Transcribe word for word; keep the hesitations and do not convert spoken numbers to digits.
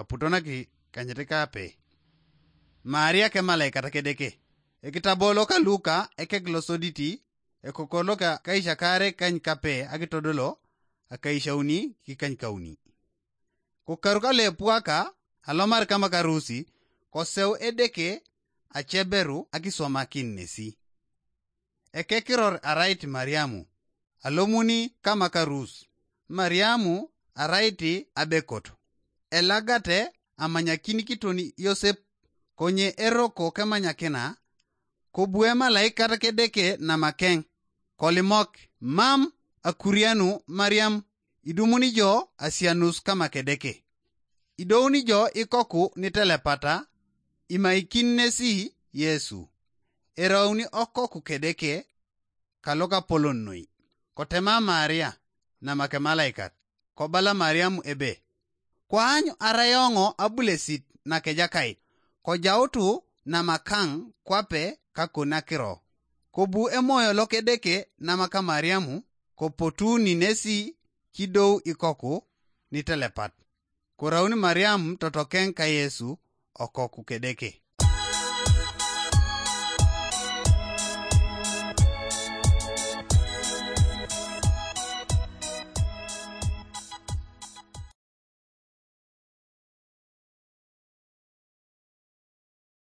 kaputona ki kanyete kape. Maria ke malaika takedeke. E kitabolo ka Luka eke glosoditi e kokolo ka kaisha kare kany kape agitodolo akaisha uni ki kany kauni. Kukaruka le puaka alomar kama karusi koseu edeke acheberu agisoma kinnesi. Eke kiror araiti Mariamu alomuni kama karus. Mariamu araiti abekoto. Elagate amanyakini kitoni Yosep konye eroko kamanyakina kobue malaika takedeke na makeng kolimok mam akurianu Mariam idumuni jo asianus kama kedeke. Idouni jo ikoku ni telepata ima ikinnesi Yesu. Erauni okoku kedeke kaloka polonnoi. Kotema Maria na make malaikat. Kobala Mariamu ebe. Kwa anyo arayongo abulesit na kejakai. Kojautu na makang kwape kako nakiro. Kobu emoyo lokedeke na maka Mariamu kopotu ninesi kidou ikoku ni telepat. Korauni Mariamu totoken ka Yesu okoku kedeke.